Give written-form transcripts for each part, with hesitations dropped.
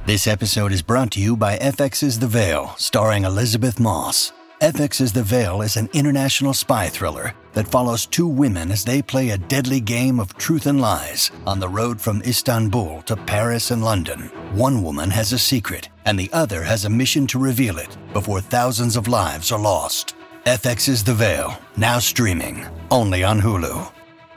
This episode is brought to you by FX's The Veil, starring Elizabeth Moss. FX's The Veil is an international spy thriller that follows two women as they play a deadly game of truth and lies on the road from Istanbul to Paris and London. One woman has a secret, and the other has a mission to reveal it before thousands of lives are lost. FX's The Veil, now streaming, only on Hulu.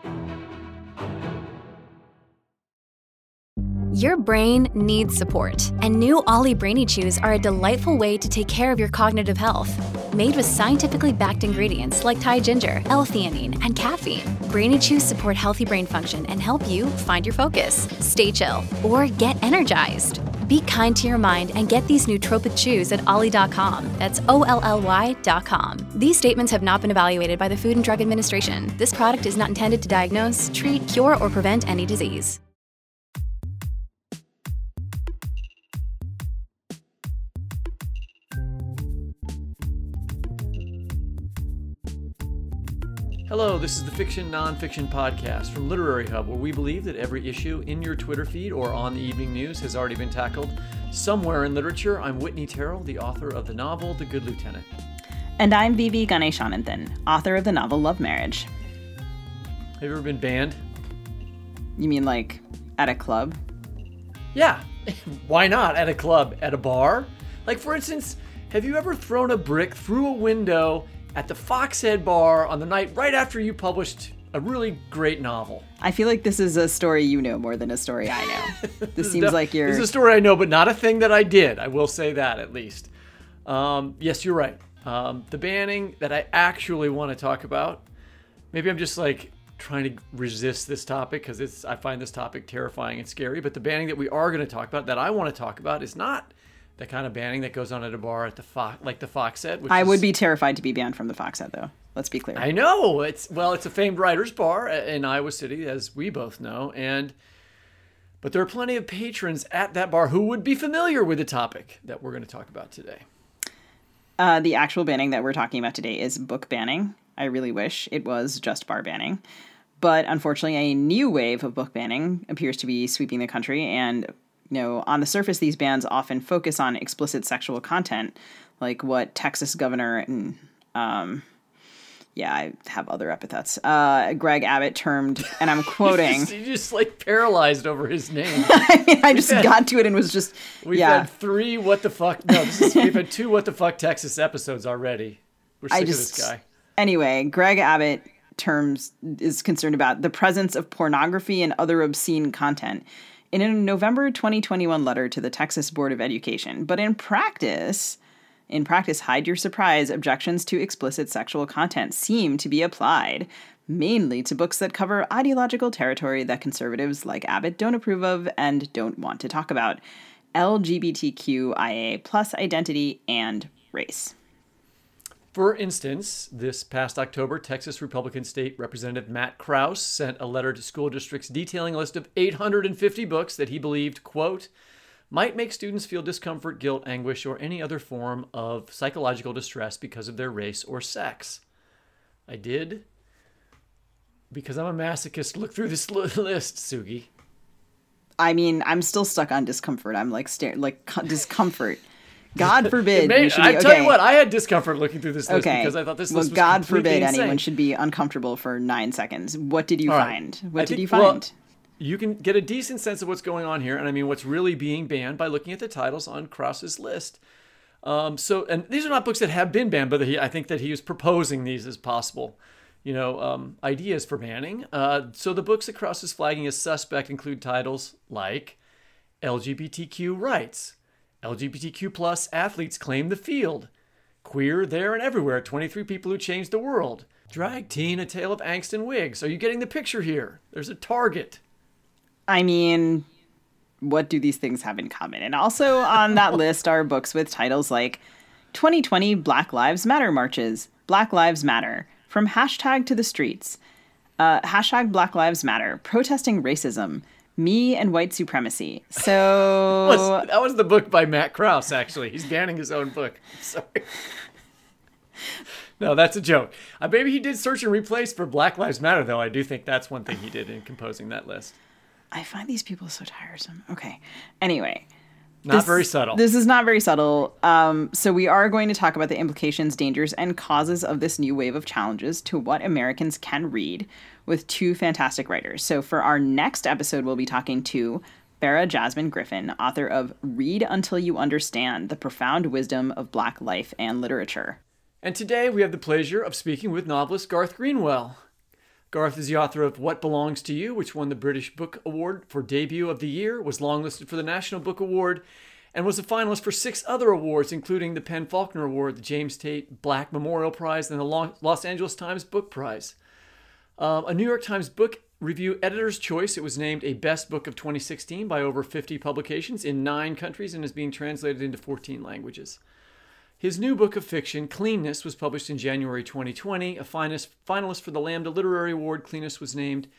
Your brain needs support, and new Ollie Brainy Chews are a delightful way to take care of your cognitive health. Made with scientifically backed ingredients like Thai ginger, L-theanine, and caffeine, Brainy Chews support healthy brain function and help you find your focus, stay chill, or get energized. Be kind to your mind and get these nootropic chews at ollie.com. That's OLLY.com. These statements have not been evaluated by the Food and Drug Administration. This product is not intended to diagnose, treat, cure, or prevent any disease. Hello, this is the Fiction Nonfiction Podcast from Literary Hub, where we believe that every issue in your Twitter feed or on the evening news has already been tackled somewhere in literature. I'm Whitney Terrell, the author of the novel The Good Lieutenant. And I'm Vivi Ganeshananthan, author of the novel Love Marriage. Have you ever been banned? You mean like at a club? Yeah, why not? At a club, at a bar? Like, for instance, have you ever thrown a brick through a window at the Foxhead Bar on the night right after you published a really great novel? I feel like this is a story you know more than a story I know. This seems like you're... This is a story I know, but not a thing that I did. I will say that, at least. Yes, you're right. The banning that I actually want to talk about, maybe I'm just like trying to resist this topic because I find this topic terrifying and scary, but the banning that we are going to talk about, that I want to talk about, is not the kind of banning that goes on at a bar at the Foxhead. I would be terrified to be banned from the Foxhead, though. Let's be clear. I know. It's a famed writers' bar in Iowa City, as we both know. But there are plenty of patrons at that bar who would be familiar with the topic that we're going to talk about today. The actual banning that we're talking about today is book banning. I really wish it was just bar banning. But unfortunately, a new wave of book banning appears to be sweeping the country, and on the surface, these bans often focus on explicit sexual content, like what Texas governor and, I have other epithets, Greg Abbott termed, and I'm quoting. You just like paralyzed over his name. I mean, I just got to it and was just, We've had 3 what the fuck, we've had 2 what the fuck Texas episodes already. We're sick of this guy. Anyway, Greg Abbott is concerned about the presence of pornography and other obscene content in a November 2021 letter to the Texas Board of Education. But in practice, hide your surprise, objections to explicit sexual content seem to be applied mainly to books that cover ideological territory that conservatives like Abbott don't approve of and don't want to talk about: LGBTQIA+ identity and race. For instance, this past October, Texas Republican State Representative Matt Krause sent a letter to school districts detailing a list of 850 books that he believed, quote, might make students feel discomfort, guilt, anguish, or any other form of psychological distress because of their race or sex. I did, because I'm a masochist, look through this list, Sugi. I mean, I'm still stuck on discomfort. I'm like discomfort. God forbid. Tell you what, I had discomfort looking through this list because I thought this list was God forbid insane. anyone should be uncomfortable for 9 seconds. What did you find? What did you find? Well, you can get a decent sense of what's going on here, and I mean what's really being banned by looking at the titles on Krause's list. And these are not books that have been banned, but I think that he was proposing these as possible, ideas for banning. So the books that Krause is flagging as suspect include titles like LGBTQ Rights, LGBTQ+ Athletes Claim the Field, Queer There and Everywhere, 23 People Who Changed the World, Drag Teen, A Tale of Angst and Wigs. Are you getting the picture here? There's a target. I mean, what do these things have in common? And also on that list are books with titles like 2020 Black Lives Matter Marches, Black Lives Matter, From Hashtag to the Streets, Hashtag Black Lives Matter, Protesting Racism, Me and White Supremacy. So that was the book by Matt Krause, actually. He's banning his own book. Sorry. No, that's a joke. Maybe he did search and replace for Black Lives Matter, though. I do think that's one thing he did in composing that list. I find these people so tiresome. Okay. Anyway, Not very subtle. This is not very subtle. So we are going to talk about the implications, dangers, and causes of this new wave of challenges to what Americans can read with two fantastic writers. So for our next episode, we'll be talking to Farah Jasmine Griffin, author of Read Until You Understand: The Profound Wisdom of Black Life and Literature. And today we have the pleasure of speaking with novelist Garth Greenwell. Garth is the author of What Belongs to You, which won the British Book Award for Debut of the Year, was longlisted for the National Book Award, and was a finalist for 6 other awards, including the Penn Faulkner Award, the James Tate Black Memorial Prize, and the Los Angeles Times Book Prize. A New York Times Book Review Editor's Choice, it was named a Best Book of 2016 by over 50 publications in 9 countries and is being translated into 14 languages. His new book of fiction, Cleanness, was published in January 2020. A finalist for the Lambda Literary Award, Cleanness was named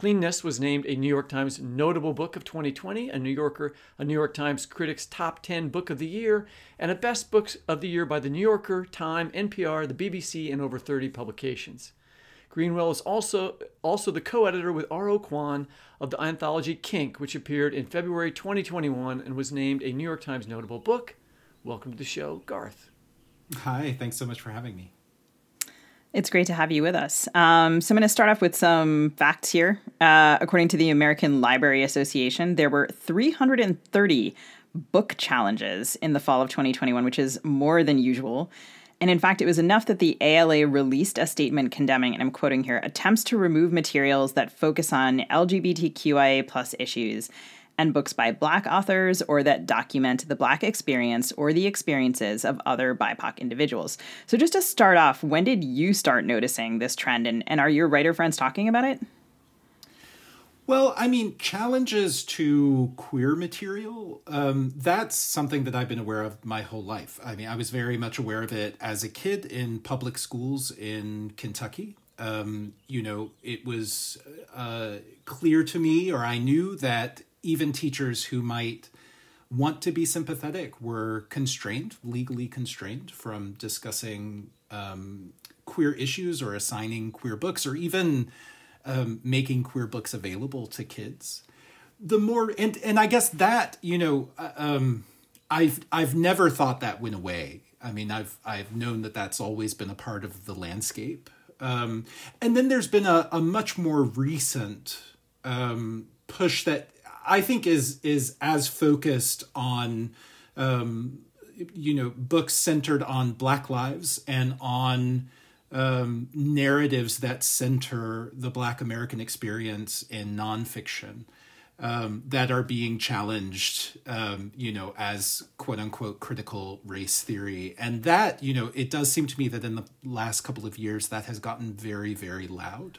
a New York Times Notable Book of 2020, a New York Times Critics Top 10 Book of the Year, and a Best Book of the Year by the New Yorker, Time, NPR, the BBC, and over 30 publications. Greenwell is also the co-editor with R.O. Kwon of the anthology Kink, which appeared in February 2021 and was named a New York Times Notable Book. Welcome to the show, Garth. Hi, thanks so much for having me. It's great to have you with us. So I'm going to start off with some facts here. According to the American Library Association, there were 330 book challenges in the fall of 2021, which is more than usual. And in fact, it was enough that the ALA released a statement condemning, and I'm quoting here, attempts to remove materials that focus on LGBTQIA plus issues and books by Black authors or that document the Black experience or the experiences of other BIPOC individuals. So just to start off, when did you start noticing this trend, and are your writer friends talking about it? Well, I mean, challenges to queer material, that's something that I've been aware of my whole life. I mean, I was very much aware of it as a kid in public schools in Kentucky. It was clear to me, or I knew that even teachers who might want to be sympathetic were legally constrained from discussing queer issues or assigning queer books or even making queer books available to kids. The more, and I guess that, I've never thought that went away. I mean, I've known that that's always been a part of the landscape. And then there's been a much more recent push that I think is as focused on, books centered on Black lives and on narratives that center the Black American experience in nonfiction that are being challenged, as quote unquote critical race theory. And that, it does seem to me that in the last couple of years that has gotten very, very loud.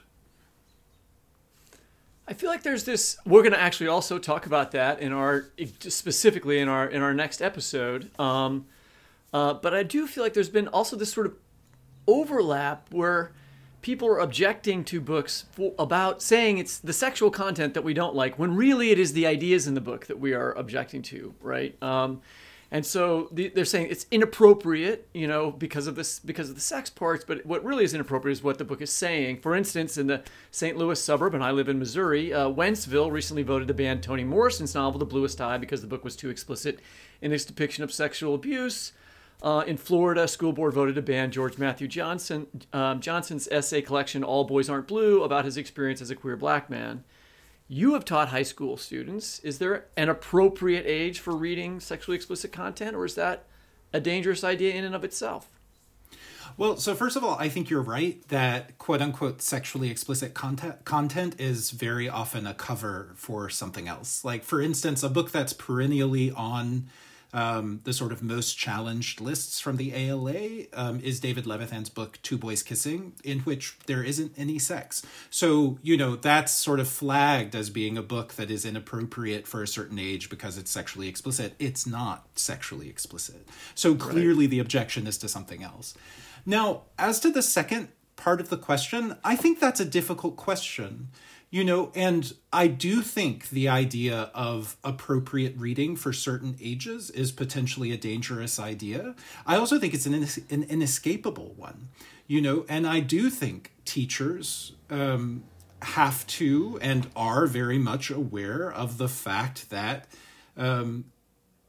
I feel like there's this, we're going to actually also talk about that specifically in our next episode. But I do feel like there's been also this sort of overlap where people are objecting to books about saying it's the sexual content that we don't like, when really it is the ideas in the book that we are objecting to, right? And so they're saying it's inappropriate, because of the sex parts, but what really is inappropriate is what the book is saying. For instance, in the St. Louis suburb, and I live in Missouri, Wentzville recently voted to ban Toni Morrison's novel, The Bluest Eye, because the book was too explicit in its depiction of sexual abuse. In Florida, a school board voted to ban George Matthew Johnson's essay collection, All Boys Aren't Blue, about his experience as a queer Black man. You have taught high school students. Is there an appropriate age for reading sexually explicit content, or is that a dangerous idea in and of itself? Well, so first of all, I think you're right that quote unquote sexually explicit content is very often a cover for something else. Like, for instance, a book that's perennially on the sort of most challenged lists from the ALA is David Levithan's book, Two Boys Kissing, in which there isn't any sex. So, that's sort of flagged as being a book that is inappropriate for a certain age because it's sexually explicit. It's not sexually explicit. So clearly the objection is to something else. Now, as to the second part of the question, I think that's a difficult question. And I do think the idea of appropriate reading for certain ages is potentially a dangerous idea. I also think it's an inescapable one, and I do think teachers have to and are very much aware of the fact that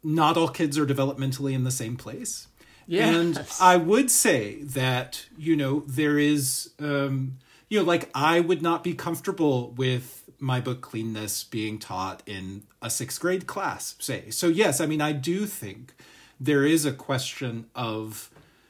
not all kids are developmentally in the same place. Yes. And I would say that, there is, like I would not be comfortable with my book Cleanness being taught in a 6th grade class, say. So yes, I mean, I do think there is a question of,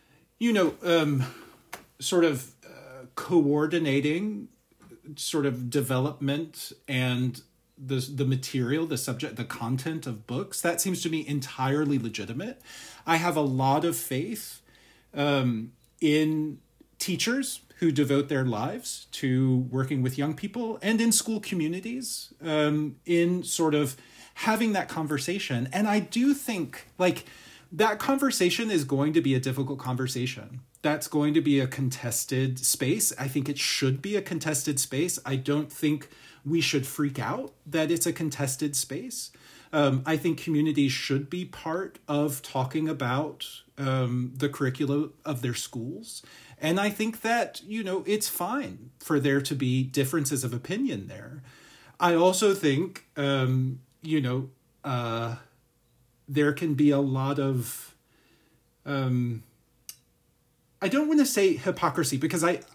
sort of coordinating sort of development and the material, the subject, the content of books. That seems to me entirely legitimate. I have a lot of faith in teachers who devote their lives to working with young people and in school communities, in sort of having that conversation. And I do think that conversation is going to be a difficult conversation. That's going to be a contested space. I think it should be a contested space. I don't think we should freak out that it's a contested space. I think communities should be part of talking about the curricula of their schools. And I think that, it's fine for there to be differences of opinion there. I also think, there can be a lot of, I don't want to say hypocrisy, because I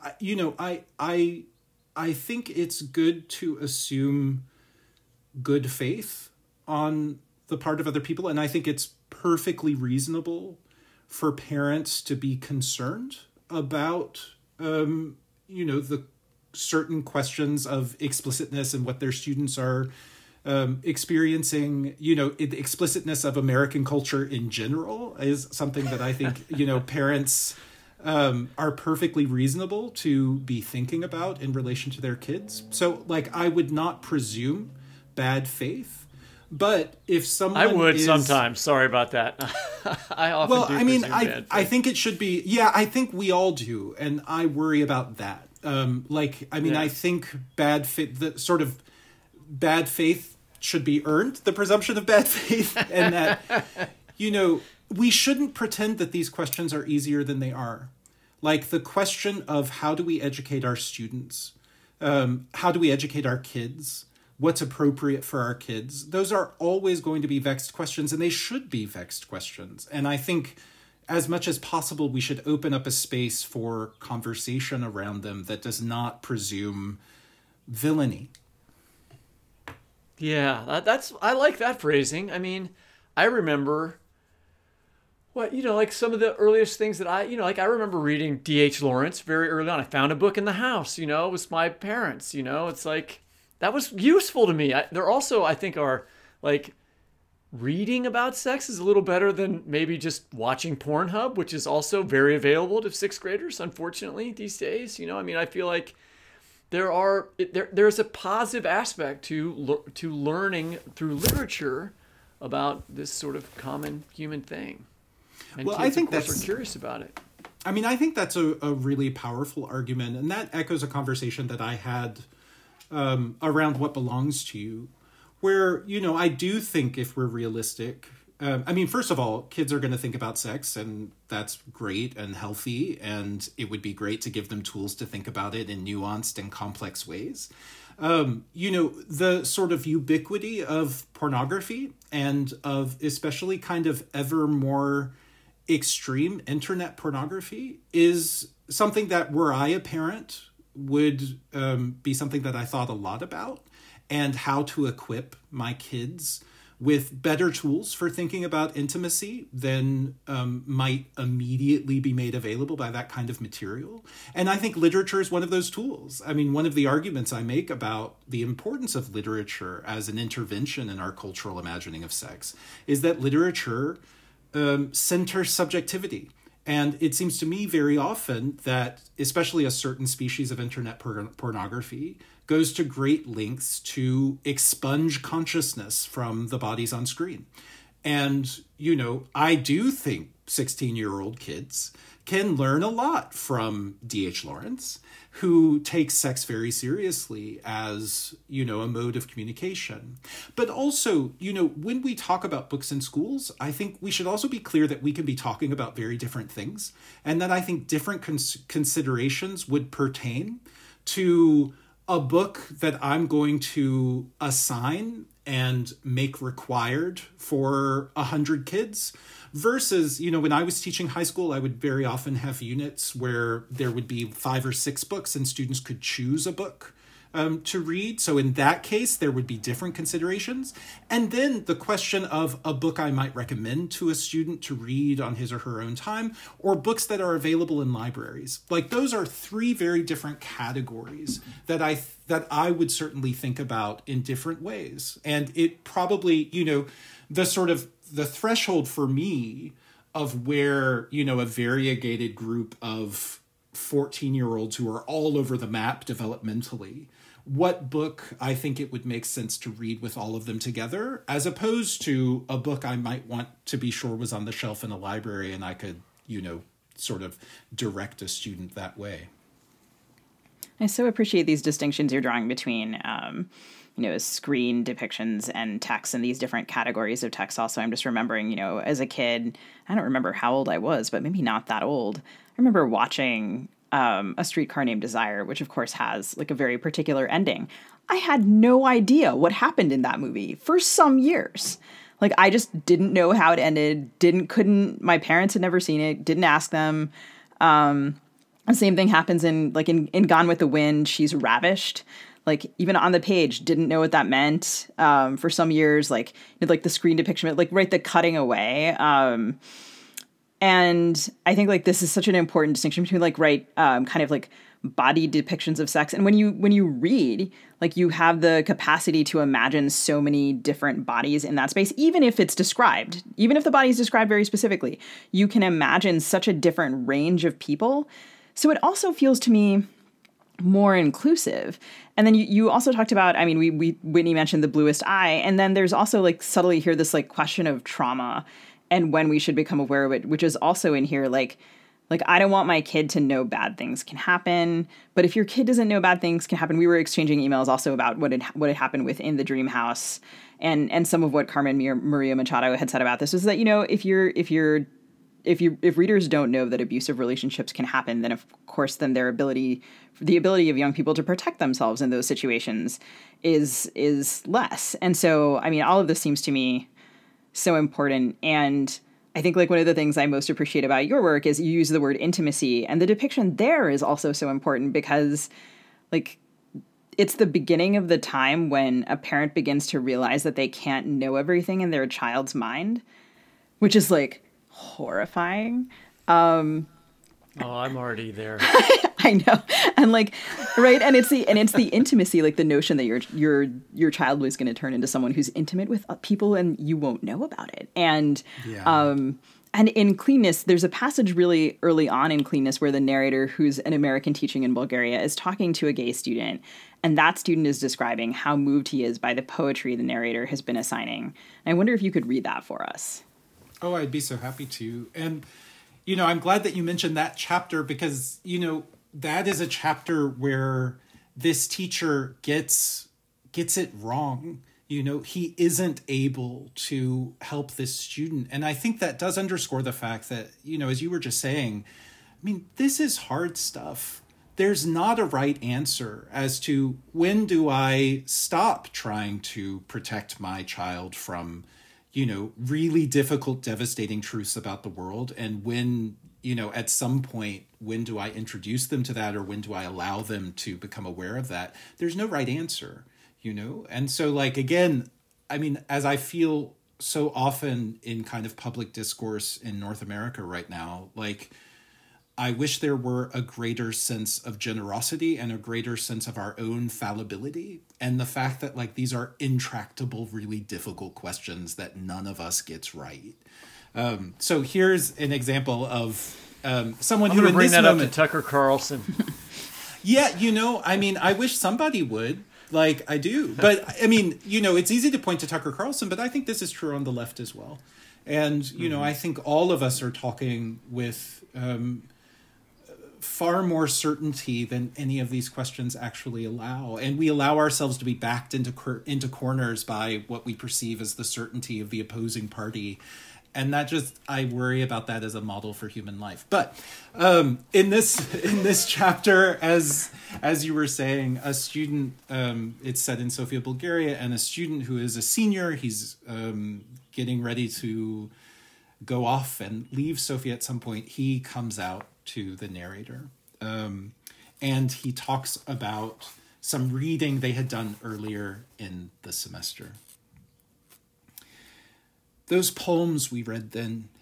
think it's good to assume good faith on the part of other people. And I think it's perfectly reasonable for parents to be concerned about, the certain questions of explicitness and what their students are experiencing. The explicitness of American culture in general is something that I think, parents are perfectly reasonable to be thinking about in relation to their kids. So, I would not presume bad faith. But if someone I would sometimes. Sorry about that. I often do. Well, I mean, I think it should be. Yeah, I think we all do, and I worry about that. I think bad faith, the sort of bad faith, should be earned. The presumption of bad faith, and that we shouldn't pretend that these questions are easier than they are. Like the question of how do we educate our students, how do we educate our kids. What's appropriate for our kids? Those are always going to be vexed questions, and they should be vexed questions. And I think as much as possible, we should open up a space for conversation around them that does not presume villainy. Yeah, I like that phrasing. I mean, I remember some of the earliest things that I remember reading D.H. Lawrence very early on. I found a book in the house, it was my parents, it's like, that was useful to me. There also, I think, are reading about sex is a little better than maybe just watching Pornhub, which is also very available to 6th graders, unfortunately, these days. I feel like there's a positive aspect to learning through literature about this sort of common human thing. And kids, I think, of course, are curious about it. I mean, I think that's a really powerful argument, and that echoes a conversation that I had around what belongs to you, where, I do think if we're realistic, first of all, kids are going to think about sex, and that's great and healthy, and it would be great to give them tools to think about it in nuanced and complex ways. The sort of ubiquity of pornography and of especially kind of ever more extreme internet pornography is something that, were I a parent, would be something that I thought a lot about, and how to equip my kids with better tools for thinking about intimacy than might immediately be made available by that kind of material. And I think literature is one of those tools. I mean, one of the arguments I make about the importance of literature as an intervention in our cultural imagining of sex is that literature centers subjectivity. And it seems to me very often that especially a certain species of internet pornography goes to great lengths to expunge consciousness from the bodies on screen. And, I do think 16-year-old kids can learn a lot from D.H. Lawrence, who takes sex very seriously as, a mode of communication. But also, when we talk about books in schools, I think we should also be clear that we can be talking about very different things, and that I think different considerations would pertain to a book that I'm going to assign and make required for 100 kids versus, when I was teaching high school, I would very often have units where there would be 5 or 6 books and students could choose a book to read. So in that case, there would be different considerations. And then the question of a book I might recommend to a student to read on his or her own time, or books that are available in libraries. Like, those are 3 very different categories that I would certainly think about in different ways. And it probably, the threshold for me of where, a variegated group of 14-year-olds who are all over the map developmentally, what book I think it would make sense to read with all of them together, as opposed to a book I might want to be sure was on the shelf in a library and I could, sort of direct a student that way. I so appreciate these distinctions you're drawing between, screen depictions and text and these different categories of text. Also, I'm just remembering, as a kid, I don't remember how old I was, but maybe not that old. I remember watching A Streetcar Named Desire, which of course has like a very particular ending. I had no idea what happened in that movie for some years. Like, I just didn't know how it ended. My parents had never seen it, didn't ask them. The same thing happens in Gone with the Wind. She's ravished. Like, even on the page, didn't know what that meant for some years. Like the screen depiction, the cutting away. And I think this is such an important distinction between kind of body depictions of sex. And when you read, you have the capacity to imagine so many different bodies in that space, even if it's described, even if the body is described very specifically, you can imagine such a different range of people. So it also feels to me more inclusive. And then you also talked about, Whitney mentioned The Bluest Eye. And then there's also subtly here this question of trauma and when we should become aware of it, which is also in here. I don't want my kid to know bad things can happen. But if your kid doesn't know bad things can happen, we were exchanging emails also about what had happened within the Dream House, and some of what Carmen Maria Machado had said about this was that, if readers don't know that abusive relationships can happen, then of course, then the ability of young people to protect themselves in those situations is less. And so, all of this seems to me so important. And I think one of the things I most appreciate about your work is you use the word intimacy, and the depiction there is also so important because it's the beginning of the time when a parent begins to realize that they can't know everything in their child's mind, which is horrifying. I'm already there. I know. And right. And it's the intimacy, the notion that your child was going to turn into someone who's intimate with people and you won't know about it. And, and in Cleanness, there's a passage really early on in Cleanness where the narrator, who's an American teaching in Bulgaria, is talking to a gay student. And that student is describing how moved he is by the poetry the narrator has been assigning. And I wonder if you could read that for us. Oh, I'd be so happy to. And, I'm glad that you mentioned that chapter because, that is a chapter where this teacher gets it wrong. He isn't able to help this student. And I think that does underscore the fact that, as you were just saying, this is hard stuff. There's not a right answer as to when do I stop trying to protect my child from, really difficult, devastating truths about the world. And when, at some point, when do I introduce them to that, or when do I allow them to become aware of that? There's no right answer, And so again, as I feel so often in kind of public discourse in North America right now, I wish there were a greater sense of generosity and a greater sense of our own fallibility. And the fact that these are intractable, really difficult questions that none of us gets right. So here's an example of someone who in bring this that moment, up to Tucker Carlson. Yeah, I wish somebody would. I do. But, it's easy to point to Tucker Carlson, but I think this is true on the left as well. And, I think all of us are talking with far more certainty than any of these questions actually allow. And we allow ourselves to be backed into corners by what we perceive as the certainty of the opposing party. And that just, I worry about that as a model for human life. But in this chapter, as you were saying, a student, it's set in Sofia, Bulgaria, and a student who is a senior, he's getting ready to go off and leave Sofia at some point. He comes out to the narrator, and he talks about some reading they had done earlier in the semester. Those poems we read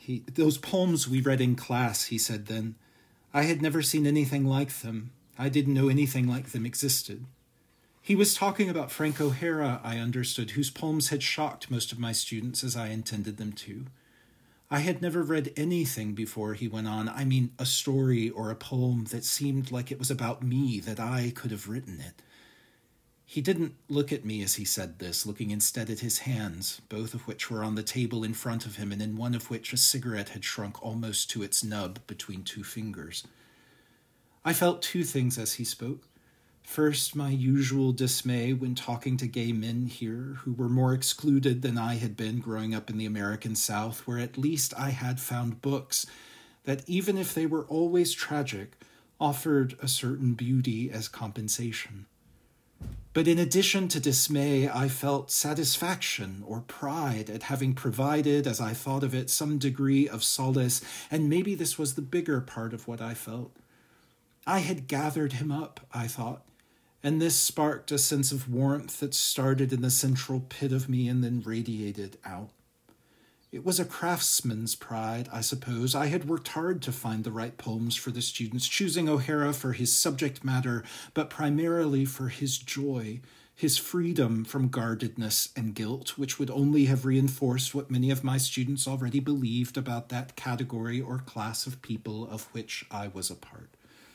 in class, he said then, I had never seen anything like them. I didn't know anything like them existed. He was talking about Frank O'Hara, I understood, whose poems had shocked most of my students as I intended them to. I had never read anything before, he went on. I mean, a story or a poem that seemed like it was about me, that I could have written it. He didn't look at me as he said this, looking instead at his hands, both of which were on the table in front of him, and in one of which a cigarette had shrunk almost to its nub between two fingers. I felt two things as he spoke. First, my usual dismay when talking to gay men here, who were more excluded than I had been growing up in the American South, where at least I had found books that, even if they were always tragic, offered a certain beauty as compensation. But in addition to dismay, I felt satisfaction or pride at having provided, as I thought of it, some degree of solace, and maybe this was the bigger part of what I felt. I had gathered him up, I thought, and this sparked a sense of warmth that started in the central pit of me and then radiated out. It was a craftsman's pride, I suppose. I had worked hard to find the right poems for the students, choosing O'Hara for his subject matter, but primarily for his joy, his freedom from guardedness and guilt, which would only have reinforced what many of my students already believed about that category or class of people of which I was a part.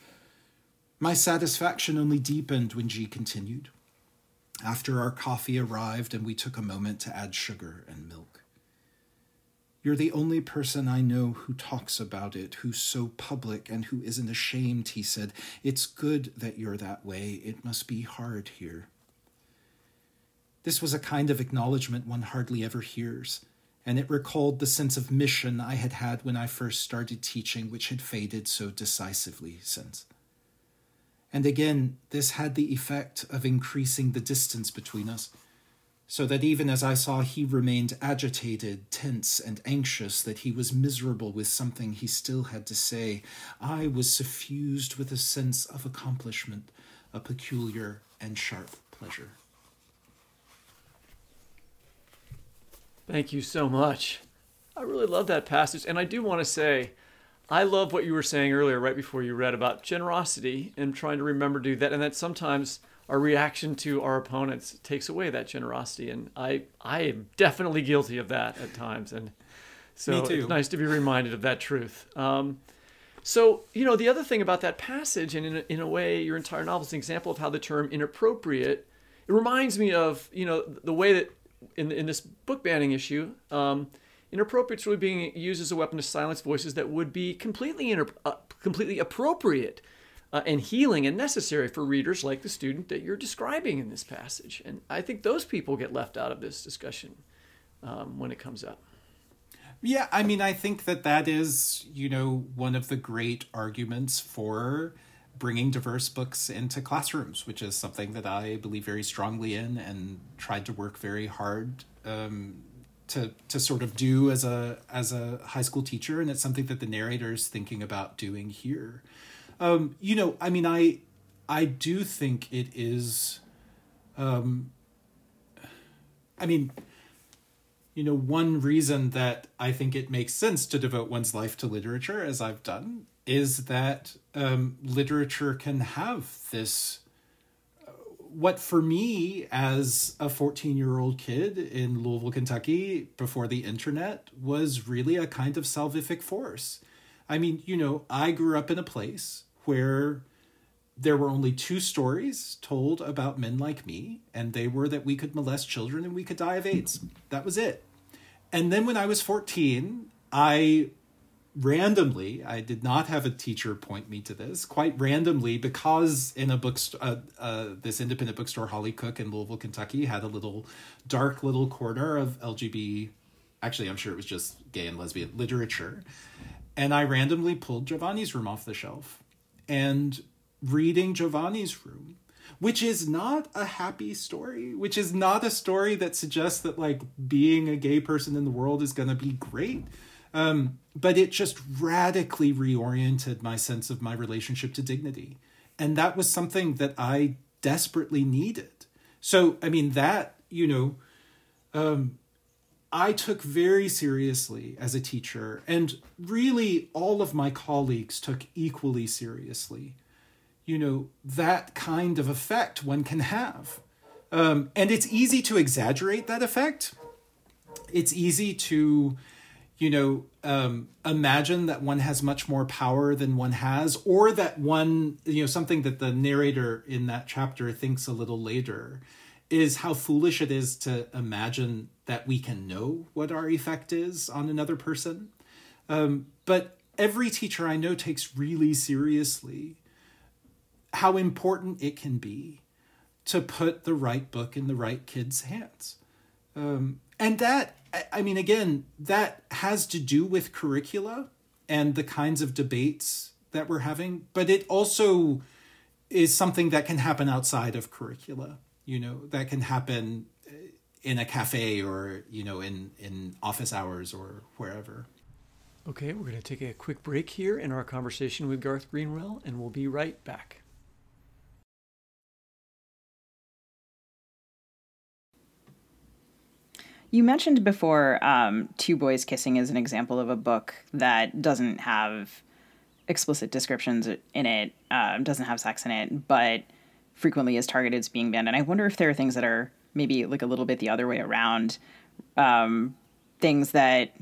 My satisfaction only deepened when G continued, after our coffee arrived and we took a moment to add sugar and milk. You're the only person I know who talks about it, who's so public and who isn't ashamed, he said. It's good that you're that way. It must be hard here. This was a kind of acknowledgement one hardly ever hears, and it recalled the sense of mission I had had when I first started teaching, which had faded so decisively since. And again, this had the effect of increasing the distance between us, so that even as I saw he remained agitated, tense, and anxious, that he was miserable with something he still had to say, I was suffused with a sense of accomplishment, a peculiar and sharp pleasure. Thank you so much. I really love that passage, and I do want to say, I love what you were saying earlier, right before you read, about generosity and trying to remember to do that, and that sometimes our reaction to our opponents takes away that generosity, and I am definitely guilty of that at times, and so it's nice to be reminded of that truth. So, the other thing about that passage, and in a way, your entire novel is an example of how the term inappropriate, it reminds me of, the way that in this book banning issue, inappropriate is really being used as a weapon to silence voices that would be completely appropriate and healing and necessary for readers like the student that you're describing in this passage. And I think those people get left out of this discussion when it comes up. Yeah, I mean, I think that is, one of the great arguments for bringing diverse books into classrooms, which is something that I believe very strongly in and tried to work very hard to sort of do as a high school teacher. And it's something that the narrator is thinking about doing here. I do think it is, one reason that I think it makes sense to devote one's life to literature, as I've done, is that literature can have this, what for me as a 14-year-old kid in Louisville, Kentucky, before the internet, was really a kind of salvific force. I mean, I grew up in a place where there were only two stories told about men like me, and they were that we could molest children and we could die of AIDS. That was it. And then when I was 14, I randomly, I did not have a teacher point me to this, quite randomly, because in a bookstore, this independent bookstore, Holly Cook in Louisville, Kentucky, had a little dark little corner of LGBT, actually, I'm sure it was just gay and lesbian literature. And I randomly pulled Giovanni's Room off the shelf. And reading Giovanni's Room, which is not a happy story, which is not a story that suggests that like being a gay person in the world is going to be great. But it just radically reoriented my sense of my relationship to dignity. And that was something that I desperately needed. So, I mean, that, I took very seriously as a teacher, and really all of my colleagues took equally seriously, that kind of effect one can have. And it's easy to exaggerate that effect. It's easy to, imagine that one has much more power than one has, or that one, something that the narrator in that chapter thinks a little later is how foolish it is to imagine that we can know what our effect is on another person. But every teacher I know takes really seriously how important it can be to put the right book in the right kid's hands. And that, again, that has to do with curricula and the kinds of debates that we're having, but it also is something that can happen outside of curricula, that can happen in a cafe or, in office hours or wherever. Okay, we're going to take a quick break here in our conversation with Garth Greenwell, and we'll be right back. You mentioned before Two Boys Kissing as an example of a book that doesn't have explicit descriptions in it, doesn't have sex in it, but frequently is targeted as being banned. And I wonder if there are things that are maybe like a little bit the other way around, things that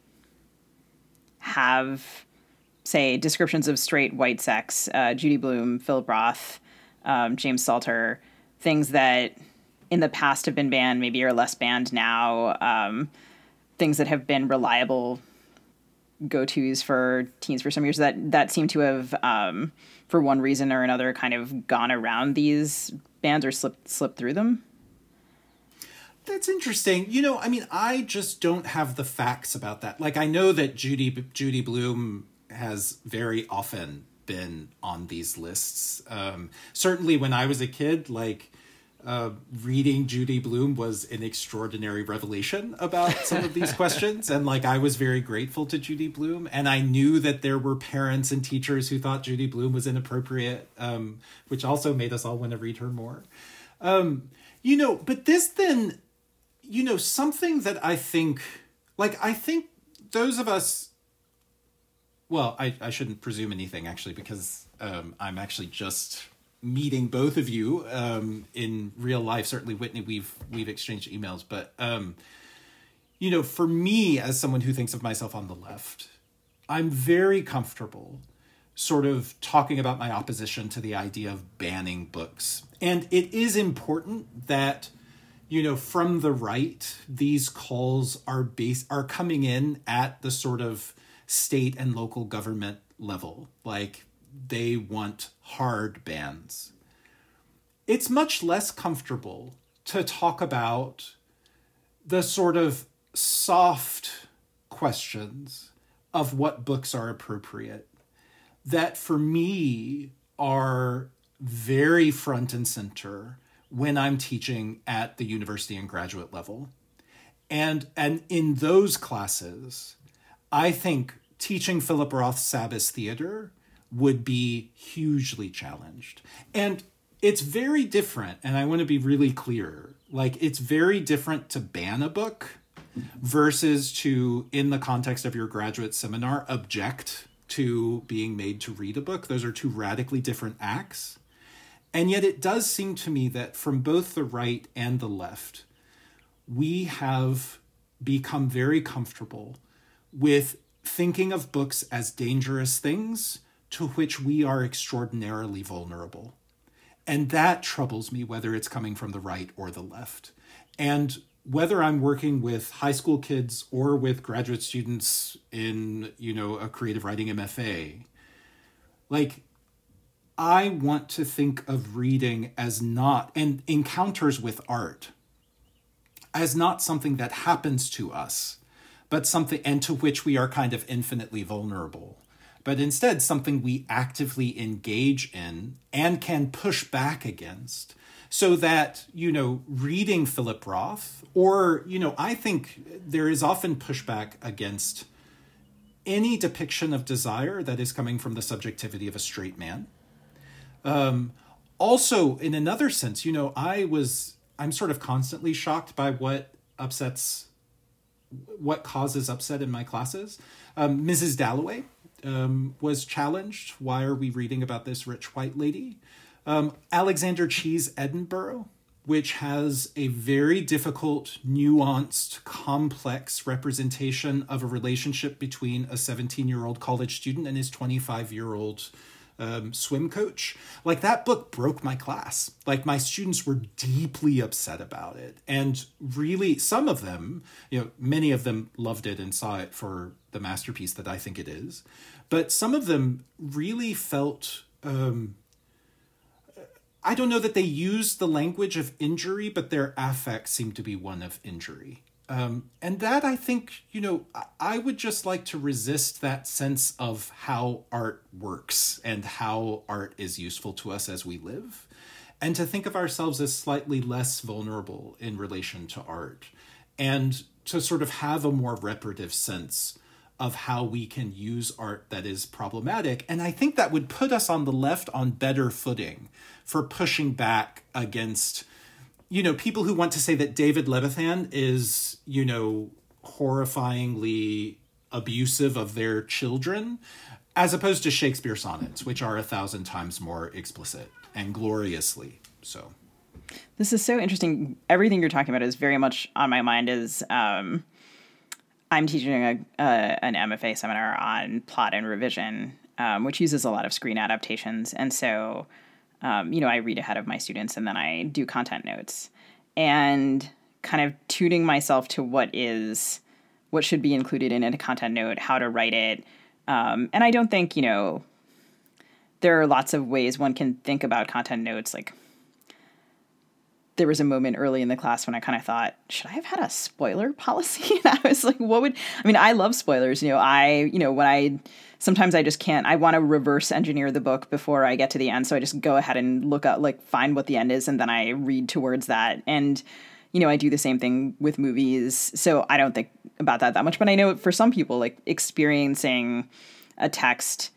have, say, descriptions of straight white sex, Judy Blume, Philip Roth, James Salter, things that in the past have been banned, maybe are less banned now, things that have been reliable go-tos for teens for some years that seem to have, for one reason or another, kind of gone around these bans or slipped through them. That's interesting. I just don't have the facts about that. Like, I know that Judy Blume has very often been on these lists. Certainly when I was a kid, reading Judy Blume was an extraordinary revelation about some of these questions. And I was very grateful to Judy Blume. And I knew that there were parents and teachers who thought Judy Blume was inappropriate, which also made us all want to read her more. But this then, something that I think those of us, well, I shouldn't presume anything actually, because I'm actually just meeting both of you in real life. Certainly Whitney, we've exchanged emails, but for me, as someone who thinks of myself on the left, I'm very comfortable sort of talking about my opposition to the idea of banning books. And it is important that from the right, these calls are coming in at the sort of state and local government level. They want hard bans. It's much less comfortable to talk about the sort of soft questions of what books are appropriate that for me are very front and center when I'm teaching at the university and graduate level. And in those classes, I think teaching Philip Roth's Sabbath Theater would be hugely challenged. And it's very different, and I want to be really clear, it's very different to ban a book versus to, in the context of your graduate seminar, object to being made to read a book. Those are two radically different acts. And yet it does seem to me that from both the right and the left, we have become very comfortable with thinking of books as dangerous things to which we are extraordinarily vulnerable. And that troubles me, whether it's coming from the right or the left. And whether I'm working with high school kids or with graduate students in, a creative writing MFA, like, I want to think of reading as not, and encounters with art, as not something that happens to us, but something, and to which we are kind of infinitely vulnerable, but instead something we actively engage in and can push back against. So that, reading Philip Roth, or, I think there is often pushback against any depiction of desire that is coming from the subjectivity of a straight man. Also, in another sense, I'm sort of constantly shocked by what causes upset in my classes. Mrs. Dalloway was challenged. Why are we reading about this rich white lady? Alexander Chee's Edinburgh, which has a very difficult, nuanced, complex representation of a relationship between a 17-year-old college student and his 25-year-old swim coach. Like, that book broke my class. Like, my students were deeply upset about it. And really, some of them, many of them loved it and saw it for the masterpiece that I think it is. But some of them really felt... I don't know that they used the language of injury, but their affect seemed to be one of injury. And that, I think, I would just like to resist that sense of how art works and how art is useful to us as we live, and to think of ourselves as slightly less vulnerable in relation to art, and to sort of have a more reparative sense of how we can use art that is problematic. And I think that would put us on the left on better footing for pushing back against, people who want to say that David Levithan is, horrifyingly abusive of their children, as opposed to Shakespeare sonnets, which are 1,000 times more explicit and gloriously so. This is so interesting. Everything you're talking about is very much on my mind. I'm teaching an MFA seminar on plot and revision, which uses a lot of screen adaptations. And so, I read ahead of my students and then I do content notes, and kind of tuning myself to what should be included in a content note, how to write it. And I don't think, there are lots of ways one can think about content notes. Like, there was a moment early in the class when I kind of thought, should I have had a spoiler policy? And I was like, I love spoilers. Sometimes I just can't, I want to reverse engineer the book before I get to the end. So I just go ahead and look up, find what the end is, and then I read towards that. And, I do the same thing with movies. So I don't think about that much, but I know for some people, experiencing a text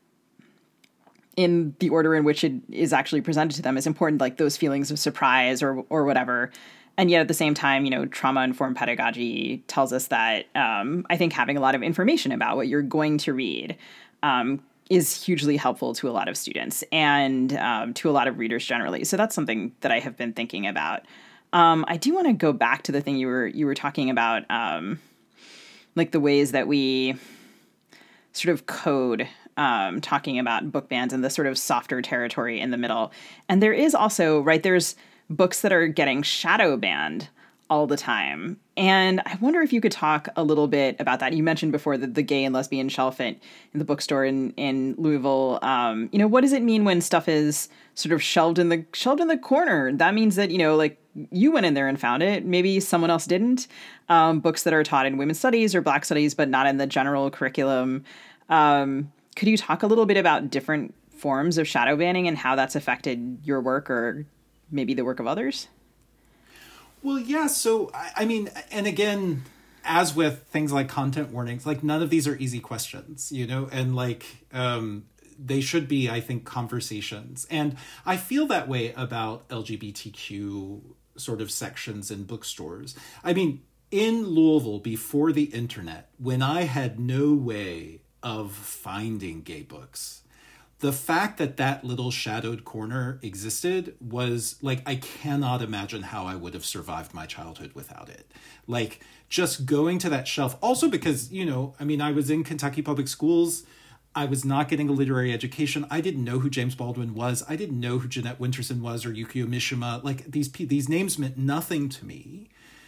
in the order in which it is actually presented to them is important, like those feelings of surprise or whatever. And yet at the same time, trauma-informed pedagogy tells us that I think having a lot of information about what you're going to read is hugely helpful to a lot of students and to a lot of readers generally. So that's something that I have been thinking about. I do want to go back to the thing you were talking about, the ways that we sort of code talking about book bans and the sort of softer territory in the middle. And there is also, there's books that are getting shadow banned all the time. And I wonder if you could talk a little bit about that. You mentioned before the gay and lesbian shelf in the bookstore in Louisville. What does it mean when stuff is sort of shelved in the corner? That means that, you went in there and found it. Maybe someone else didn't. Books that are taught in women's studies or Black studies, but not in the general curriculum. Could you talk a little bit about different forms of shadow banning and how that's affected your work or maybe the work of others? Well, yeah. So, and again, as with things like content warnings, none of these are easy questions, and they should be, I think, conversations. And I feel that way about LGBTQ sort of sections in bookstores. In Louisville, before the internet, when I had no way of finding gay books, the fact that little shadowed corner existed was I cannot imagine how I would have survived my childhood without it. Just going to that shelf, also because, I was in Kentucky public schools. I was not getting a literary education. I didn't know who James Baldwin was. I didn't know who Jeanette Winterson was or Yukio Mishima. These names meant nothing to me.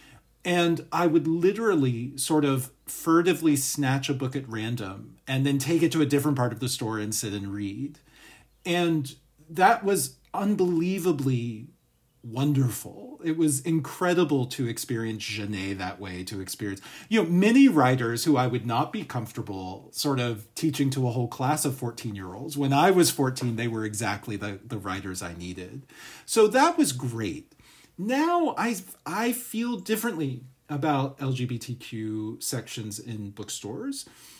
And I would literally sort of furtively snatch a book at random and then take it to a different part of the store and sit and read. And that was unbelievably wonderful. It was incredible to experience Genet that way, to experience, many writers who I would not be comfortable sort of teaching to a whole class of 14-year-olds. When I was 14, they were exactly the writers I needed. So that was great. Now I feel differently about LGBTQ sections in bookstores.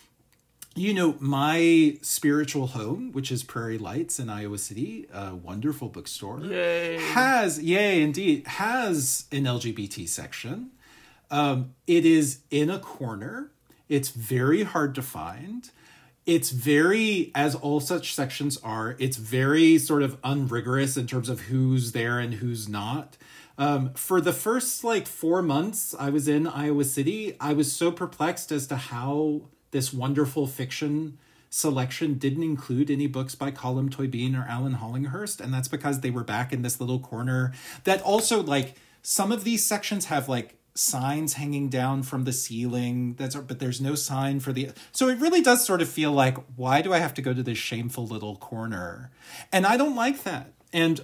My spiritual home, which is Prairie Lights in Iowa City, a wonderful bookstore, has an LGBT section. It is in a corner. It's very hard to find. It's very, as all such sections are, it's very sort of unrigorous in terms of who's there and who's not. For the first 4 months I was in Iowa City, I was so perplexed as to how this wonderful fiction selection didn't include any books by Colm Tóibín or Alan Hollinghurst. And that's because they were back in this little corner that also, some of these sections have signs hanging down from the ceiling, but there's no sign for the, so it really does sort of feel like, why do I have to go to this shameful little corner? And I don't like that. And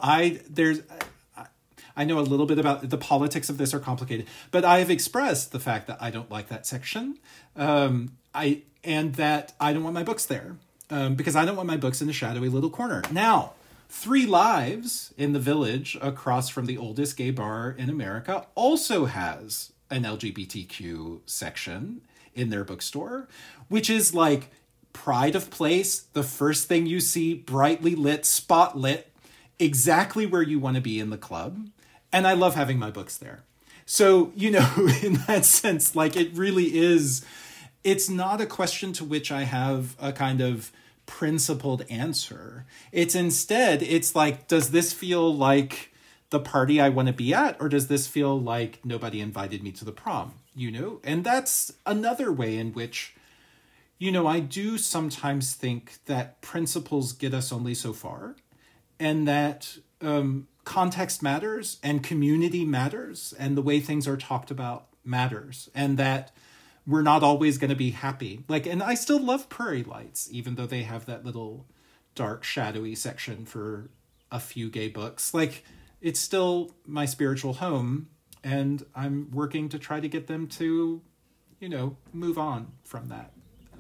I know a little bit about the politics of this are complicated, but I have expressed the fact that I don't like that section. And that I don't want my books there, because I don't want my books in a shadowy little corner. Now, 3 Lives in the Village, across from the oldest gay bar in America, also has an LGBTQ section in their bookstore, which is pride of place, the first thing you see, brightly lit, spotlit, exactly where you want to be in the club. And I love having my books there. So, in that sense, it really is, it's not a question to which I have a kind of principled answer. It's instead, it's does this feel like the party I want to be at? Or does this feel like nobody invited me to the prom? And that's another way in which, I do sometimes think that principles get us only so far, and that context matters and community matters and the way things are talked about matters, and that we're not always going to be happy. And I still love Prairie Lights, even though they have that little dark, shadowy section for a few gay books. It's still my spiritual home, and I'm working to try to get them to, move on from that.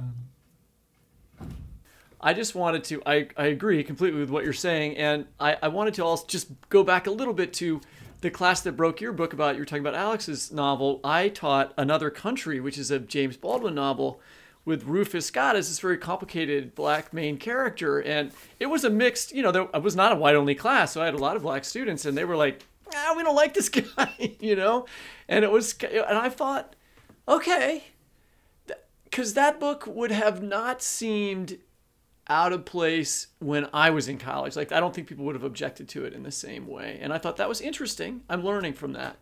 I just wanted to, I agree completely with what you're saying. And I wanted to also just go back a little bit to the class that broke your book about, you were talking about Alex's novel. I taught Another Country, which is a James Baldwin novel with Rufus Scott as this very complicated black main character. And it was a mixed, it was not a white only class. So I had a lot of black students, and they were like, we don't like this guy, and I thought, okay, because that book would have not seemed out of place when I was in college. I don't think people would have objected to it in the same way. And I thought that was interesting. I'm learning from that,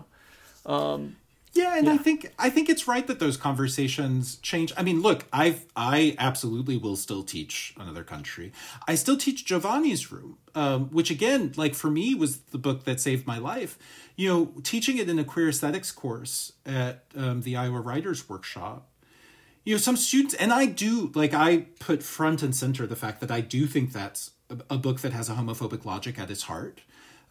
I think it's right that those conversations change. I mean, look, I absolutely will still teach Another Country. I still teach Giovanni's Room, which again, for me, was the book that saved my life. Teaching it in a queer aesthetics course at the Iowa Writers Workshop, some students, and I do, I put front and center the fact that I do think that's a book that has a homophobic logic at its heart.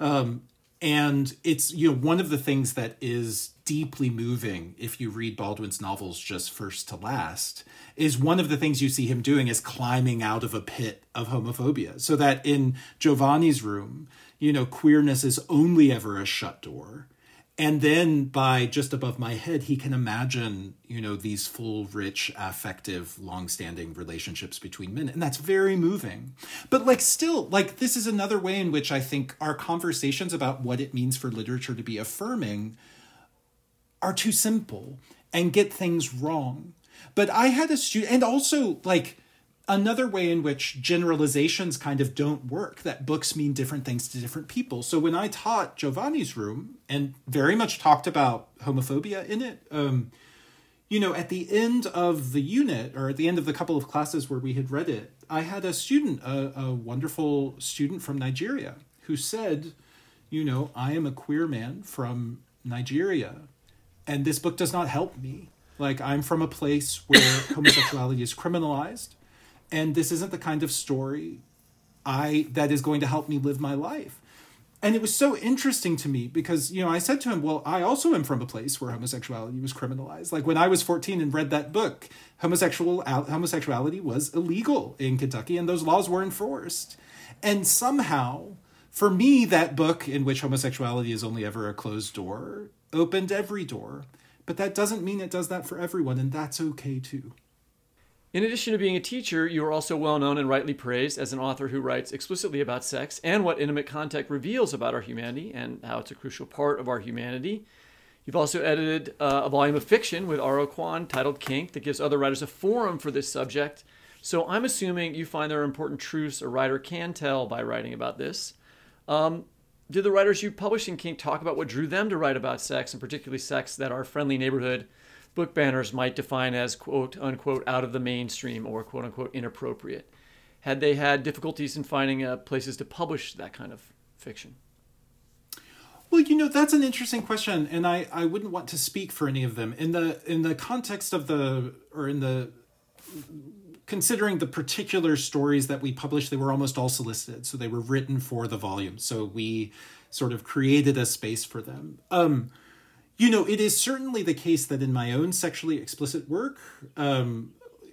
And it's, one of the things that is deeply moving if you read Baldwin's novels just first to last, is one of the things you see him doing is climbing out of a pit of homophobia. So that in Giovanni's Room, queerness is only ever a shut door. And then by Just Above My Head, he can imagine, these full, rich, affective, long-standing relationships between men. And that's very moving. But still, this is another way in which I think our conversations about what it means for literature to be affirming are too simple and get things wrong. But I had a student, and also another way in which generalizations kind of don't work, that books mean different things to different people. So when I taught Giovanni's Room and very much talked about homophobia in it, at the end of the unit, or at the end of the couple of classes where we had read it, I had a student, a wonderful student from Nigeria, who said, I am a queer man from Nigeria, And this book does not help me. Like, I'm from a place where homosexuality is criminalized, and this isn't the kind of story that is going to help me live my life. And it was so interesting to me because, I said to him, well, I also am from a place where homosexuality was criminalized. Like, when I was 14 and read that book, homosexuality was illegal in Kentucky, and those laws were enforced. And somehow, for me, that book, in which homosexuality is only ever a closed door, opened every door. But that doesn't mean it does that for everyone, and that's okay too. In addition to being a teacher, you are also well known and rightly praised as an author who writes explicitly about sex and what intimate contact reveals about our humanity and how it's a crucial part of our humanity. You've also edited a volume of fiction with R.O. Kwon titled Kink that gives other writers a forum for this subject. So I'm assuming you find there are important truths a writer can tell by writing about this. Do the writers you publish in Kink talk about what drew them to write about sex, and particularly sex that our friendly neighborhood book banners might define as quote unquote out of the mainstream or quote unquote inappropriate? Had they had difficulties in finding places to publish that kind of fiction? Well, that's an interesting question, and I wouldn't want to speak for any of them. In the context of considering the particular stories that we published, they were almost all solicited. So they were written for the volume. So we sort of created a space for them. It is certainly the case that in my own sexually explicit work, so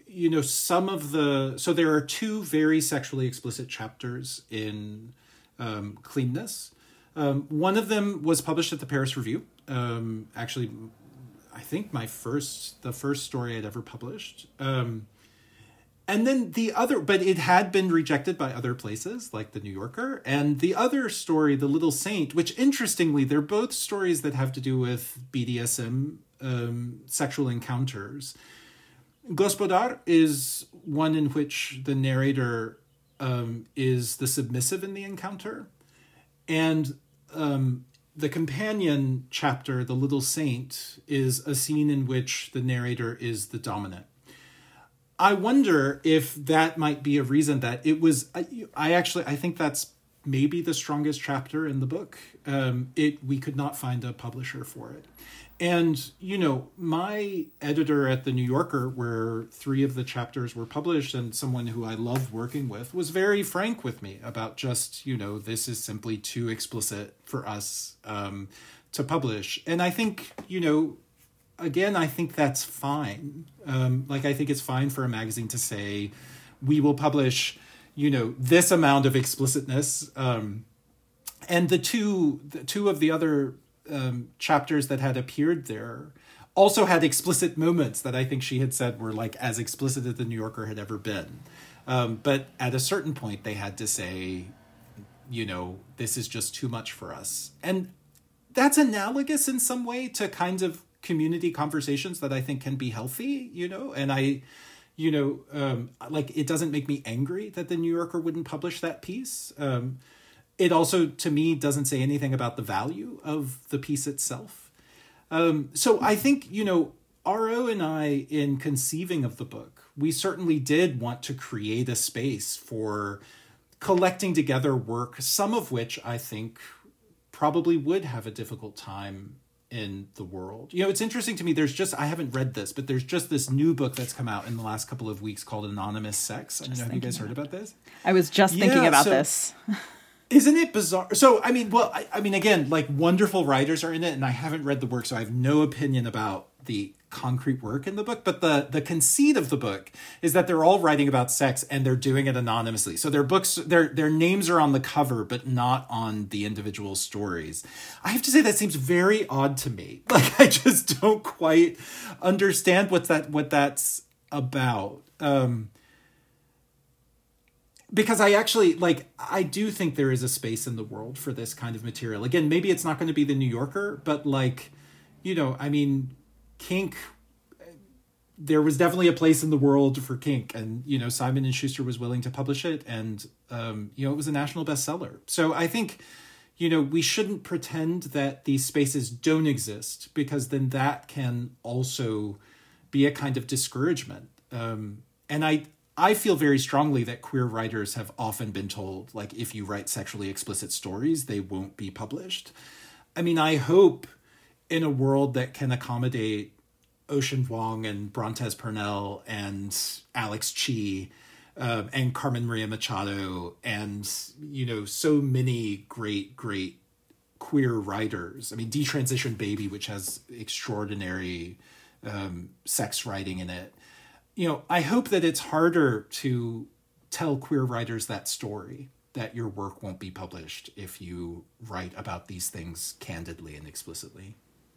there are two very sexually explicit chapters in Cleanness. One of them was published at the Paris Review. Actually, I think the first story I'd ever published. And then the other, but it had been rejected by other places, like the New Yorker. And the other story, The Little Saint, which interestingly, they're both stories that have to do with BDSM sexual encounters. Gospodar is one in which the narrator is the submissive in the encounter. And the companion chapter, The Little Saint, is a scene in which the narrator is the dominant. I wonder if that might be a reason that it was, I think that's maybe the strongest chapter in the book. We could not find a publisher for it. And, my editor at the New Yorker, where 3 of the chapters were published, and someone who I loved working with, was very frank with me about just, this is simply too explicit for us to publish. And I think, again, I think that's fine. I think it's fine for a magazine to say, we will publish, this amount of explicitness. And the two of the other chapters that had appeared there also had explicit moments that I think she had said were as explicit as the New Yorker had ever been. But at a certain point, they had to say, this is just too much for us. And that's analogous in some way to kinds of community conversations that I think can be healthy, and it doesn't make me angry that the New Yorker wouldn't publish that piece. It also, to me, doesn't say anything about the value of the piece itself. So I think, R.O. and I, in conceiving of the book, we certainly did want to create a space for collecting together work, some of which I think probably would have a difficult time in the world. It's interesting to me, I haven't read this, but there's just this new book that's come out in the last couple of weeks called Anonymous Sex. I don't know if you guys heard about this. I was just thinking about this. Isn't it bizarre? So, again, wonderful writers are in it, and I haven't read the work, so I have no opinion about the concrete work in the book, but the conceit of the book is that they're all writing about sex and they're doing it anonymously. So their books, their names are on the cover, but not on the individual stories. I have to say that seems very odd to me. I just don't quite understand what that's about. Because I actually, I do think there is a space in the world for this kind of material. Again, maybe it's not going to be the New Yorker, but Kink, there was definitely a place in the world for Kink, and Simon & Schuster was willing to publish it, and it was a national bestseller. So I think we shouldn't pretend that these spaces don't exist, because then that can also be a kind of discouragement. And I feel very strongly that queer writers have often been told, if you write sexually explicit stories, they won't be published. I hope in a world that can accommodate Ocean Vuong and Brontes Purnell and Alex Chee and Carmen Maria Machado and, so many great queer writers. I mean, Detransition Baby, which has extraordinary sex writing in it. I hope that it's harder to tell queer writers that story, that your work won't be published if you write about these things candidly and explicitly.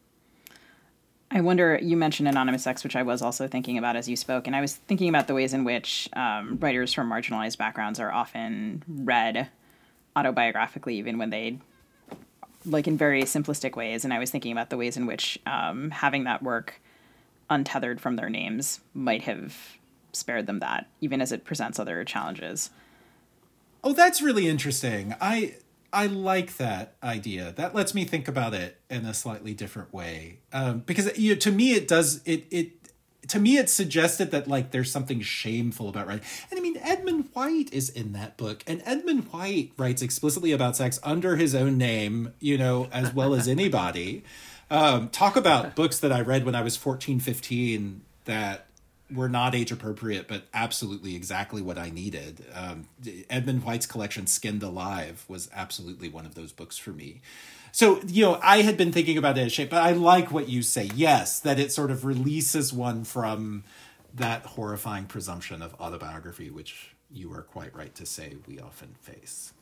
I wonder, you mentioned anonymous sex, which I was also thinking about as you spoke, and I was thinking about the ways in which writers from marginalized backgrounds are often read autobiographically, even when they, like in very simplistic ways. And I was thinking about the ways in which having that work untethered from their names might have spared them that, even as it presents other challenges. Oh, that's really interesting. I like that idea. That lets me think about it in a slightly different way. Because to me it suggested that like there's something shameful about writing. And I mean, Edmund White is in that book, and Edmund White writes explicitly about sex under his own name, as well as anybody. Talk about books that I read when I was 14, 15 that were not age appropriate, but absolutely exactly what I needed. Edmund White's collection, Skinned Alive, was absolutely one of those books for me. So, I had been thinking about it as shape, but I like what you say. Yes, that it sort of releases one from that horrifying presumption of autobiography, which you are quite right to say we often face.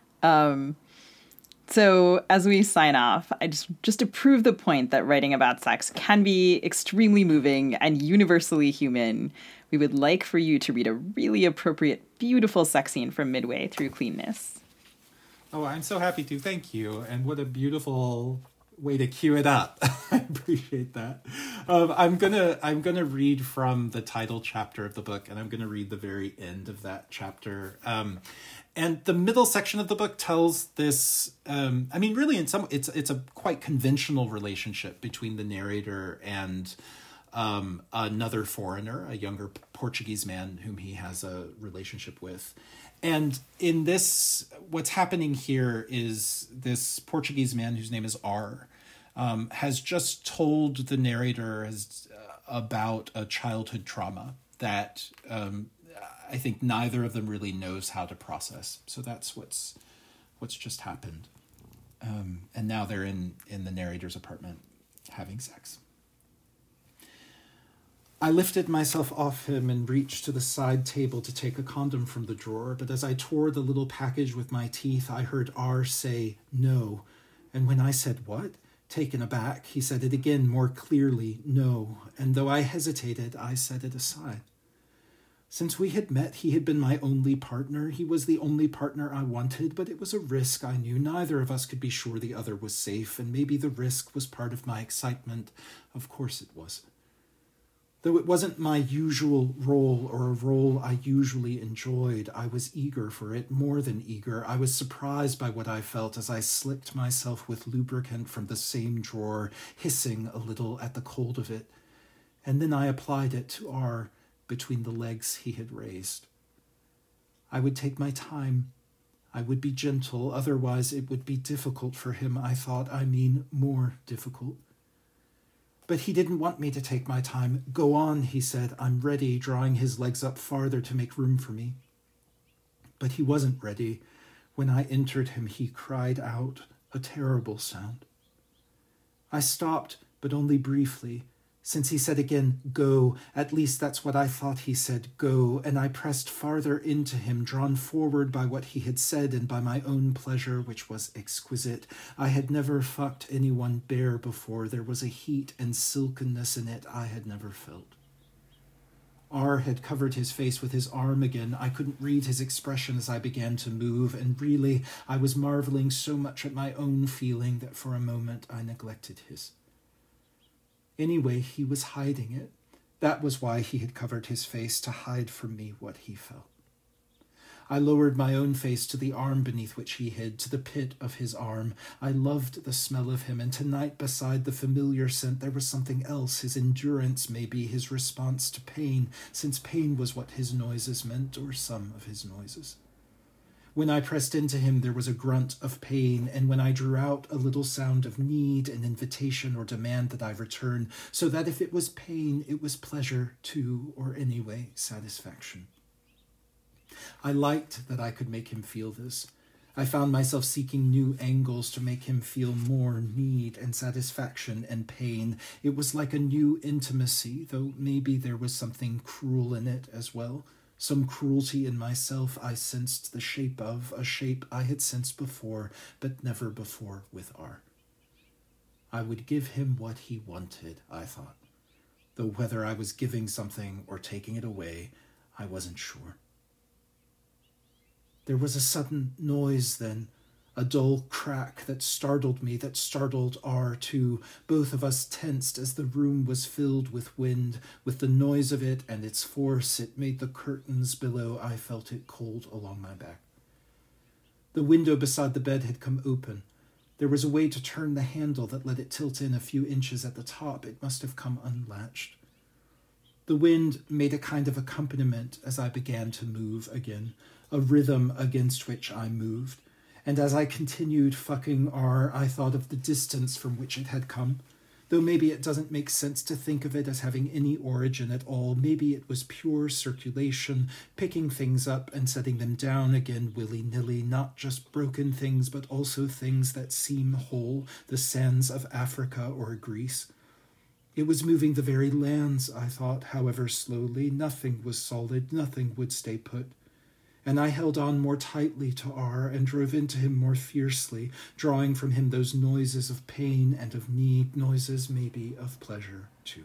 So as we sign off, I just to prove the point that writing about sex can be extremely moving and universally human, we would like for you to read a really appropriate, beautiful sex scene from midway through Cleanness. Oh, I'm so happy to. Thank you. And what a beautiful way to cue it up. I appreciate that. I'm gonna read from the title chapter of the book, and I'm gonna read the very end of that chapter. And the middle section of the book tells this, really it's a quite conventional relationship between the narrator and another foreigner, a younger Portuguese man whom he has a relationship with. And in this, what's happening here is this Portuguese man whose name is R has just told the narrator about a childhood trauma that I think neither of them really knows how to process. So that's what's just happened. And now they're in the narrator's apartment having sex. I lifted myself off him and reached to the side table to take a condom from the drawer, but as I tore the little package with my teeth, I heard R say, "No." And when I said, "What?" taken aback, he said it again more clearly, "No." And though I hesitated, I set it aside. Since we had met, he had been my only partner. He was the only partner I wanted, but it was a risk, I knew. Neither of us could be sure the other was safe, and maybe the risk was part of my excitement. Of course it was. Though it wasn't my usual role or a role I usually enjoyed, I was eager for it, more than eager. I was surprised by what I felt as I slicked myself with lubricant from the same drawer, hissing a little at the cold of it. And then I applied it to R between the legs he had raised. I would take my time. I would be gentle, otherwise it would be difficult for him, I thought. More difficult. But he didn't want me to take my time. "Go on," he said. "I'm ready," drawing his legs up farther to make room for me. But he wasn't ready. When I entered him, he cried out, a terrible sound. I stopped, but only briefly. Since he said again, "Go," at least that's what I thought he said, "go," and I pressed farther into him, drawn forward by what he had said and by my own pleasure, which was exquisite. I had never fucked anyone bare before. There was a heat and silkenness in it I had never felt. R had covered his face with his arm again. I couldn't read his expression as I began to move, and really, I was marveling so much at my own feeling that for a moment I neglected his. Anyway, he was hiding it. That was why he had covered his face, to hide from me what he felt. I lowered my own face to the arm beneath which he hid, to the pit of his arm. I loved the smell of him, and tonight, beside the familiar scent, there was something else, his endurance, maybe, his response to pain, since pain was what his noises meant, or some of his noises. When I pressed into him, there was a grunt of pain, and when I drew out, a little sound of need, an invitation or demand that I return, so that if it was pain, it was pleasure too, or anyway, satisfaction. I liked that I could make him feel this. I found myself seeking new angles to make him feel more need and satisfaction and pain. It was like a new intimacy, though maybe there was something cruel in it as well. Some cruelty in myself I sensed the shape of, a shape I had sensed before, but never before with R. I would give him what he wanted, I thought, though whether I was giving something or taking it away, I wasn't sure. There was a sudden noise then, a dull crack that startled me, that startled R too. Both of us tensed as the room was filled with wind. With the noise of it and its force, it made the curtains below. I felt it cold along my back. The window beside the bed had come open. There was a way to turn the handle that let it tilt in a few inches at the top. It must have come unlatched. The wind made a kind of accompaniment as I began to move again, a rhythm against which I moved. And as I continued fucking R, I thought of the distance from which it had come. Though maybe it doesn't make sense to think of it as having any origin at all. Maybe it was pure circulation, picking things up and setting them down again willy-nilly, not just broken things, but also things that seem whole, the sands of Africa or Greece. It was moving the very lands, I thought, however slowly. Nothing was solid, nothing would stay put. And I held on more tightly to R and drove into him more fiercely, drawing from him those noises of pain and of need, noises maybe of pleasure too.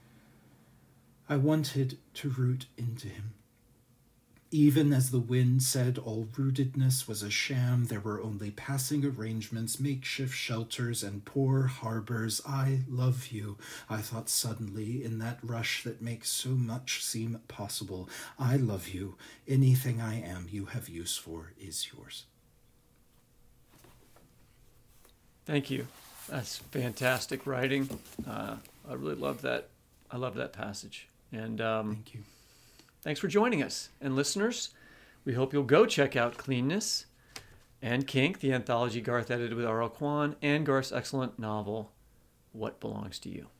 I wanted to root into him. Even as the wind said all rootedness was a sham, there were only passing arrangements, makeshift shelters, and poor harbors. I love you, I thought suddenly, in that rush that makes so much seem possible. I love you. Anything I am you have use for is yours. Thank you. That's fantastic writing. I really love that. I love that passage. And thank you. Thanks for joining us. And listeners, we hope you'll go check out Cleanness and Kink, the anthology Garth edited with R.L. Kwan, and Garth's excellent novel, What Belongs to You.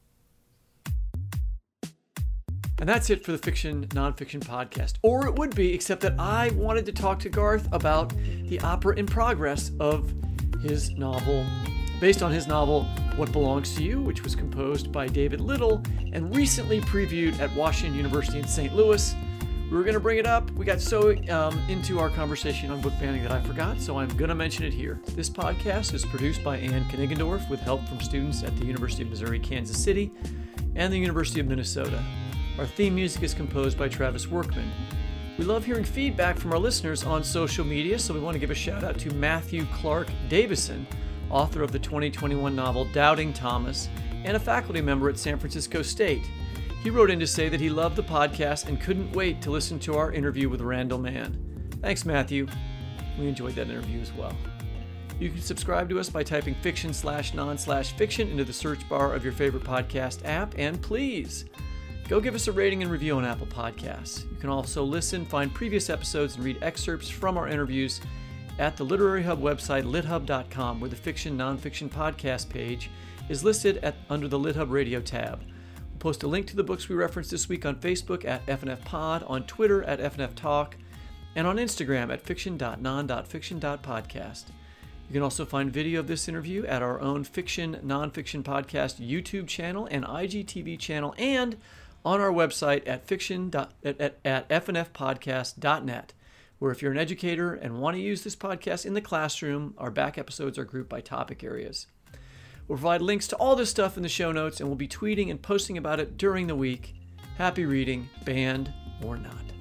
And that's it for the Fiction Nonfiction podcast. Or it would be, except that I wanted to talk to Garth about the opera in progress of his novel, based on his novel, What Belongs to You, which was composed by David Little and recently previewed at Washington University in St. Louis. We were going to bring it up. We got so into our conversation on book banning that I forgot, so I'm going to mention it here. This podcast is produced by Ann Knigendorf with help from students at the University of Missouri, Kansas City and the University of Minnesota. Our theme music is composed by Travis Workman. We love hearing feedback from our listeners on social media, so we want to give a shout out to Matthew Clark Davison, author of the 2021 novel Doubting Thomas, and a faculty member at San Francisco State. He wrote in to say that he loved the podcast and couldn't wait to listen to our interview with Randall Mann. Thanks, Matthew. We enjoyed that interview as well. You can subscribe to us by typing fiction/non/fiction into the search bar of your favorite podcast app, and please go give us a rating and review on Apple Podcasts. You can also listen, find previous episodes, and read excerpts from our interviews at the Literary Hub website, lithub.com, where the Fiction Nonfiction podcast page is listed under the LitHub Radio tab. We'll post a link to the books we referenced this week on Facebook at FNF Pod, on Twitter at FNF Talk, and on Instagram at fiction.non.fiction.podcast. You can also find video of this interview at our own Fiction Nonfiction Podcast YouTube channel and IGTV channel, and on our website at fnfpodcast.net, where if you're an educator and want to use this podcast in the classroom, our back episodes are grouped by topic areas. We'll provide links to all this stuff in the show notes, and we'll be tweeting and posting about it during the week. Happy reading, banned or not.